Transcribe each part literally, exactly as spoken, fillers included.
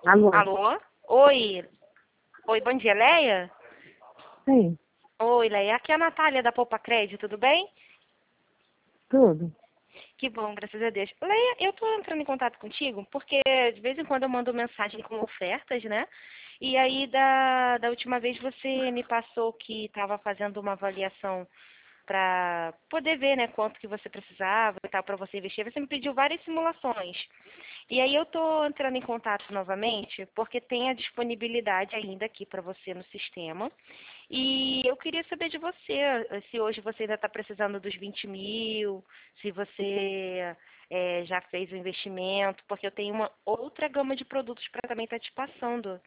Alô? Alô? Oi. Oi, bom dia, Leia? Sim, Oi, Leia. Aqui é a Natália da Poupa Crédito, tudo bem? tudo. Que bom, graças a Deus. Leia, eu tô entrando em contato contigo porque de vez em quando eu mando mensagem com ofertas, né? E aí, da, da última vez você me passou que estava fazendo uma avaliação para poder ver, né, quanto que você precisava e tal para você investir. Você me pediu várias simulações. E aí eu estou entrando em contato novamente porque tem a disponibilidade ainda aqui para você no sistema. E eu queria saber de você, se hoje você ainda está precisando dos vinte mil, se você eh, já fez o investimento, porque eu tenho uma outra gama de produtos para também estar te passando.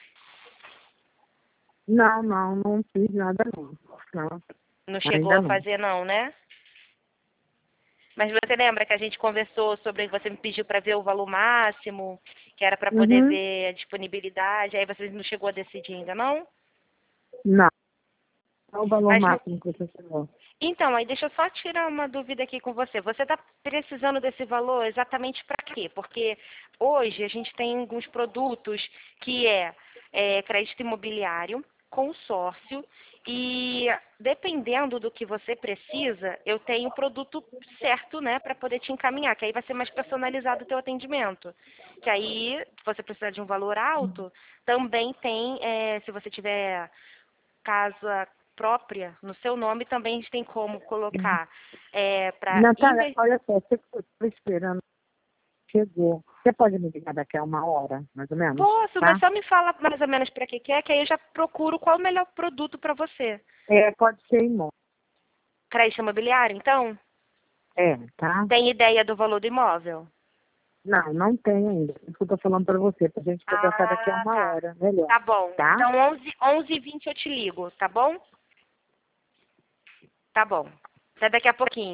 Não, não, não fiz nada não. Não, Não chegou ainda a não. fazer não, né? Mas você lembra que a gente conversou sobre, você me pediu para ver o valor máximo, que era para poder Uhum. ver a disponibilidade, aí você não chegou a decidir ainda não? Não. Qual o valor Mas, máximo que você chegou? então, aí deixa eu só tirar uma dúvida aqui com você. Você está precisando desse valor exatamente para quê? Porque hoje a gente tem alguns produtos que é, é crédito imobiliário, consórcio, e dependendo do que você precisa, eu tenho o produto certo, né, para poder te encaminhar, que aí vai ser mais personalizado o teu atendimento. Que aí, se você precisar de um valor alto, também tem, é, se você tiver casa própria no seu nome, também a gente tem como colocar é, para Natália, investir. olha só, você que estou esperando, chegou. Você pode me ligar daqui a uma hora, mais ou menos, Posso, mas tá? só me fala mais ou menos para que que é, que aí eu já procuro qual é o melhor produto para você. É, pode ser imóvel. Crédito imobiliário, então? É, tá? Tem ideia do valor do imóvel? Não, não tem ainda. Isso que eu tô falando pra você, pra gente conversar daqui a Ah, uma tá. hora, melhor, Tá bom. tá? Então, onze, onze e vinte eu te ligo, tá bom? Tá bom. Até daqui a pouquinho.